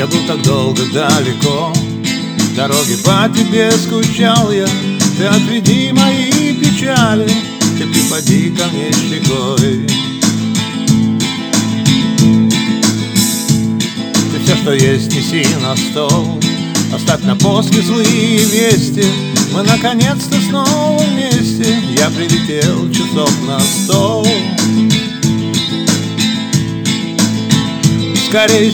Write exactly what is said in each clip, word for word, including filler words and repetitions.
Я был так долго далеко, дороги по тебе скучал я. Ты отведи мои печали, ты припади ко мне щекой. Ты все, что есть, неси на стол, оставь на после злые вести. Мы наконец-то снова вместе, я прилетел часов на стол. Скорей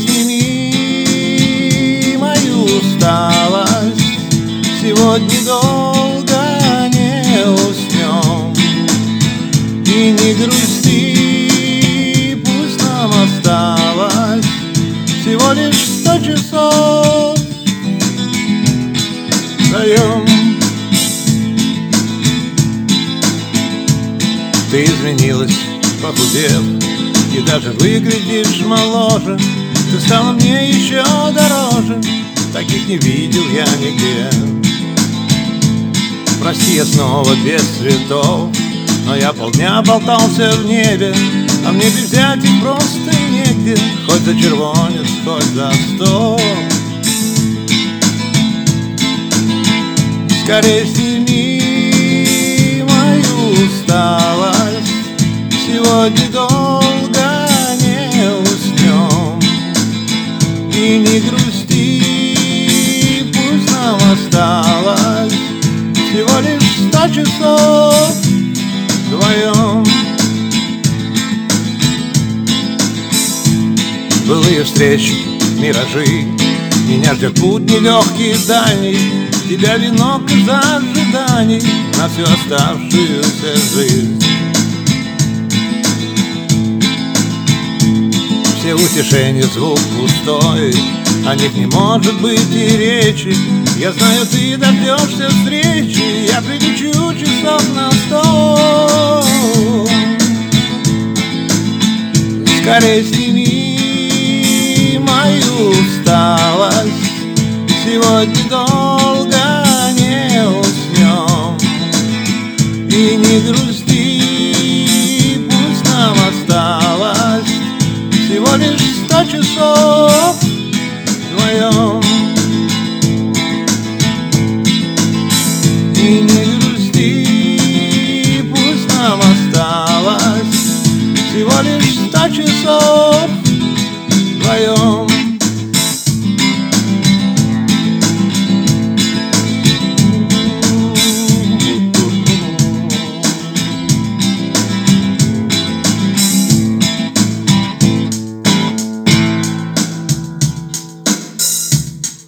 сними мою усталость, сегодня долго не уснем. И не грусти, пусть нам осталось всего лишь сто часов вдвоем. Ты изменилась, похудев, и даже выглядишь моложе. Ты стала мне еще дороже, таких не видел я нигде. Прости, я снова без цветов, но я полдня болтался в небе, а мне без взять их просто негде, хоть за червонец, хоть за сто. Скорей сними мою усталость, сегодня долго не уснем. И не грусти, пусть нам осталось всего лишь сто часов вдвоем. Былые встречи, миражи, меня ждет путь нелегкий и дальний. Тебя венок из ожиданий на всю оставшуюся жизнь. Все утешения, звук пустой, о них не может быть и речи. Я знаю, ты дождешься встречи, я прилечу часов на сто. Скорей сними мою усталость, сегодня долго не уснем. И не грусти, пусть нам осталось всего лишь сто часов вдвоем. И не грусти, пусть нам осталось всего лишь сто часов вдвоем.